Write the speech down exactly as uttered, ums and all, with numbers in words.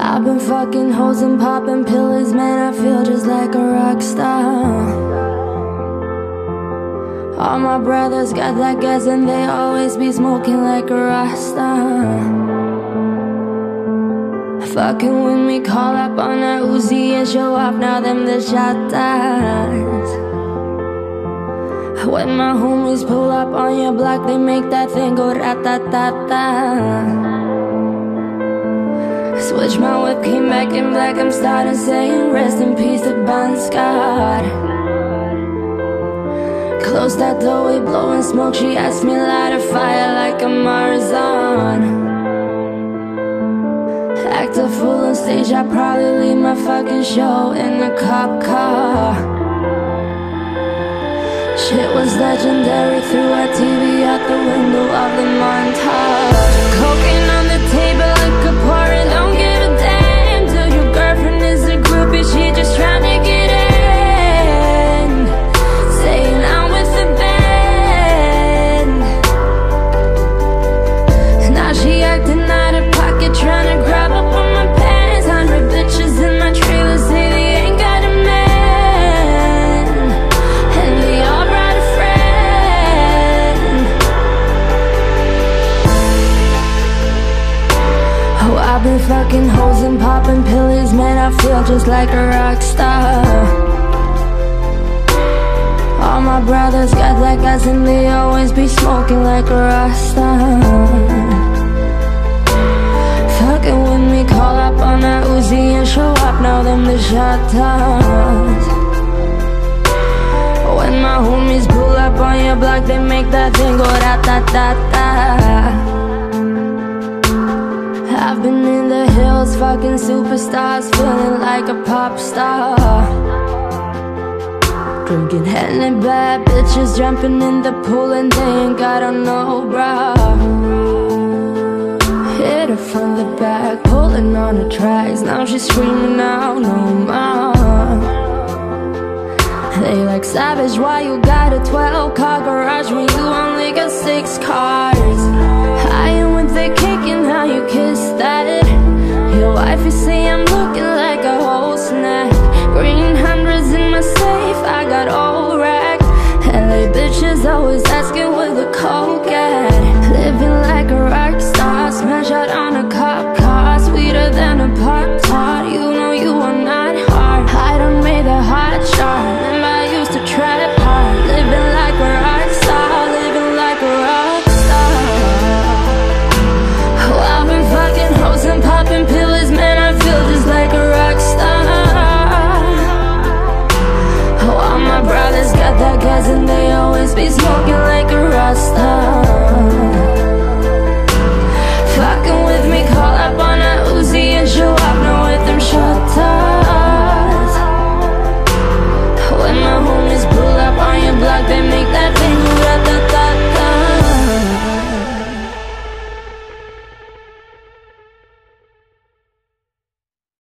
I've been fucking hoes and popping pills, man, I feel just like a rock star. All my brothers got that gas and they always be smoking like a rasta. Fucking with me, call up on that Uzi and show off, now them the shotters. When my homies pull up on your block, they make that thing go rat-ta-ta-ta. Switch my whip, came back in black, I'm starting saying rest in peace to Bon Scott. Close that door, we blowing smoke, she asked me light a fire like a Marzan. Act a fool on stage, I probably leave my fucking show in a cop car. Shit was legendary, threw our T V out the window of the montage. Cocaine on the table, liquor pouring, don't give a damn. Till your girlfriend is a groupie, she just tryna get in. Saying I'm with the band. Now she acting out of pocket, tryna grab up on my pants. Hundred bitches in my trailer say they ain't got a man, and they all brought a friend. Oh, I've been fucking hoes and popping pills, man, I feel just like a rock star. All my brothers got that gas and they always be smoking like a rasta. Fucking with me, call up on that Uzi and show up, now them the shotters. When my homies pull up on your block, they make that thing go rat-ta-ta-ta. I've been in the hills, fucking superstars, feeling like a pop star. Drinking Henny, bad bitches jumping in the pool and they ain't got on no bra. Hit her from the back, pulling on the tracks, now she's screaming out no more. They like, savage, why you got a twelve car garage when you only got six cars? I am with the kicking, how you kiss that? Your wife, you say I'm looking like a whole snack. Green hundreds in my safe, I got old rack. L A bitches always asking where the coke at. Living like a rock star, smash out on a cop car, sweeter than a party.